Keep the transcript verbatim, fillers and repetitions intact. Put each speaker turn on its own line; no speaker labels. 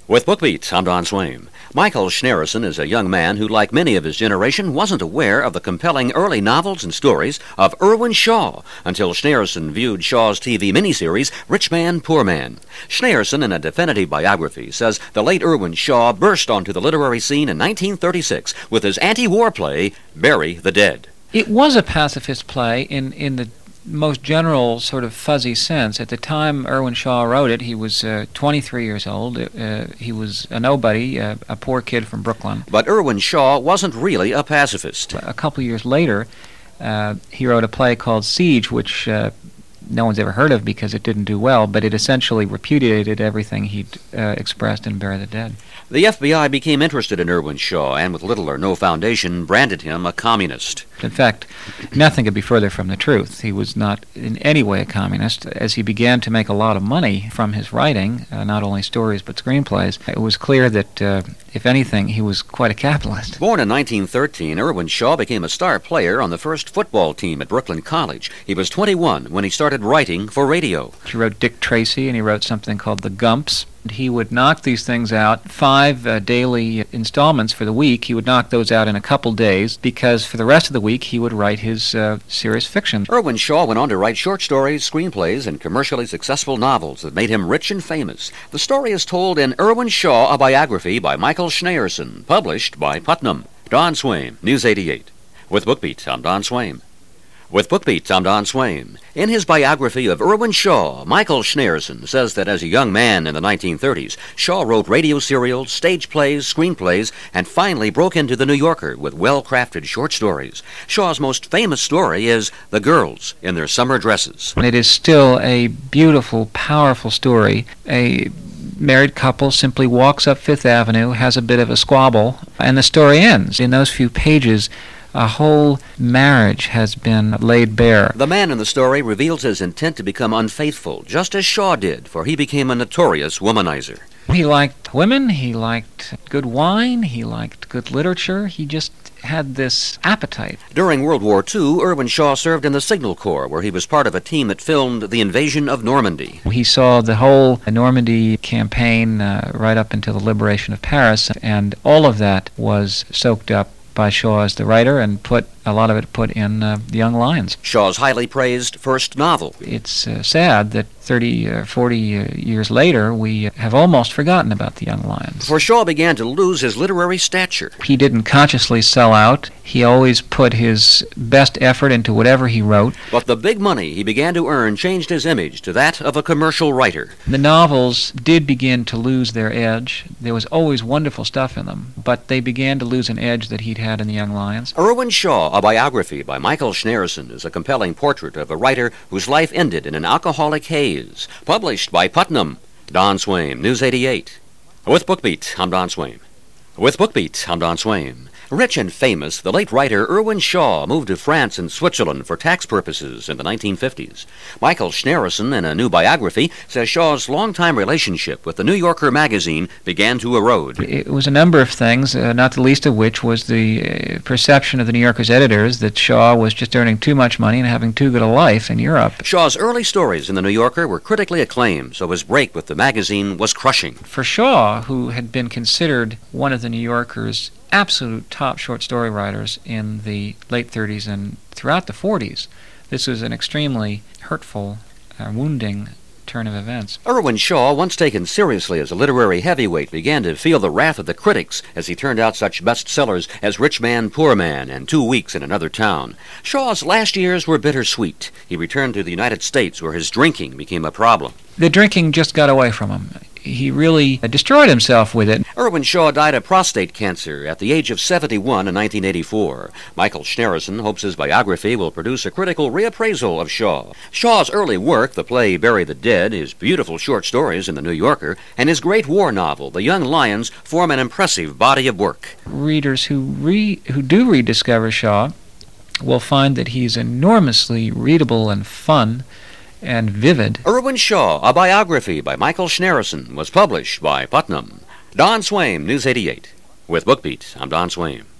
With BookBeat, I'm Don Swaim. Michael Schneerson is a young man who, like many of his generation, wasn't aware of the compelling early novels and stories of Irwin Shaw until Schneerson viewed Shaw's T V miniseries, Rich Man, Poor Man. Schneerson, in a definitive biography, says the late Irwin Shaw burst onto the literary scene in nineteen thirty-six with his anti-war play, Bury the Dead.
It was a pacifist play in, in the most general sort of fuzzy sense. At the time Irwin Shaw wrote it, he was uh, twenty-three years old. Uh, he was a nobody, uh, a poor kid from Brooklyn.
But Irwin Shaw wasn't really a pacifist.
A couple years later, uh, he wrote a play called Siege, which uh, no one's ever heard of because it didn't do well, but it essentially repudiated everything he'd uh, expressed in Bury the Dead.
The F B I became interested in Irwin Shaw and, with little or no foundation, branded him a communist.
In fact, nothing could be further from the truth. He was not in any way a communist. As he began to make a lot of money from his writing, uh, not only stories but screenplays, it was clear that, uh, if anything, he was quite a capitalist.
Born in nineteen thirteen, Irwin Shaw became a star player on the first football team at Brooklyn College. He was twenty-one when he started writing for radio.
He wrote Dick Tracy, and he wrote something called The Gumps. He would knock these things out, five uh, daily installments for the week. He would knock those out in a couple days because for the rest of the week he would write his uh, serious fiction.
Irwin Shaw went on to write short stories, screenplays, and commercially successful novels that made him rich and famous. The story is told in Irwin Shaw, a biography by Michael Schneerson, published by Putnam. Don Swaim, News eighty-eight. With BookBeat, I'm Don Swaim. With BookBeat, I'm Don Swaim. In his biography of Irwin Shaw, Michael Schneerson says that as a young man in the nineteen thirties, Shaw wrote radio serials, stage plays, screenplays, and finally broke into The New Yorker with well-crafted short stories. Shaw's most famous story is The Girls in Their Summer Dresses.
It is still a beautiful, powerful story. A married couple simply walks up Fifth Avenue, has a bit of a squabble, and the story ends. In those few pages, a whole marriage has been laid bare.
The man in the story reveals his intent to become unfaithful, just as Shaw did, for he became a notorious womanizer.
He liked women, he liked good wine, he liked good literature, he just had this appetite.
During World War Two, Irwin Shaw served in the Signal Corps, where he was part of a team that filmed the invasion of Normandy.
He saw the whole Normandy campaign uh, right up until the liberation of Paris, and all of that was soaked up by Shaw as the writer and put a lot of it put in uh, Young Lions.
Shaw's highly praised first novel.
It's uh, sad that thirty or forty uh, years later we have almost forgotten about the Young Lions.
For Shaw began to lose his literary stature.
He didn't consciously sell out. He always put his best effort into whatever he wrote.
But the big money he began to earn changed his image to that of a commercial writer.
The novels did begin to lose their edge. There was always wonderful stuff in them, but they began to lose an edge that he'd had in the Young Lions.
Irwin Shaw, a biography by Michael Schneerson, is a compelling portrait of a writer whose life ended in an alcoholic haze. Published by Putnam. Don Swaim, News eighty-eight. With BookBeat, I'm Don Swaim. With BookBeat, I'm Don Swaim. Rich and famous, the late writer Irwin Shaw moved to France and Switzerland for tax purposes in the nineteen fifties. Michael Schneerson, in a new biography, says Shaw's longtime relationship with the New Yorker magazine began to erode.
It was a number of things, uh, not the least of which was the uh, perception of the New Yorker's editors that Shaw was just earning too much money and having too good a life in Europe.
Shaw's early stories in the New Yorker were critically acclaimed, so his break with the magazine was crushing.
For Shaw, who had been considered one of the New Yorker's absolute top short story writers in the late thirties and throughout the forties, this was an extremely hurtful, uh, wounding turn of events.
Irwin Shaw, once taken seriously as a literary heavyweight, began to feel the wrath of the critics as he turned out such bestsellers as Rich Man, Poor Man, and Two Weeks in Another Town. Shaw's last years were bittersweet. He returned to the United States, where his drinking became a problem.
The drinking just got away from him. He really destroyed himself with it.
Irwin Shaw died of prostate cancer at the age of seventy-one in nineteen eighty-four. Michael Schneerson hopes his biography will produce a critical reappraisal of Shaw. Shaw's early work, the play Bury the Dead, his beautiful short stories in The New Yorker, and his great war novel, The Young Lions, form an impressive body of work.
Readers who re- who do rediscover Shaw will find that he's enormously readable and fun and vivid.
Irwin Shaw, a biography by Michael Schneerson, was published by Putnam. Don Swaim, News eighty-eight. With BookBeat, I'm Don Swaim.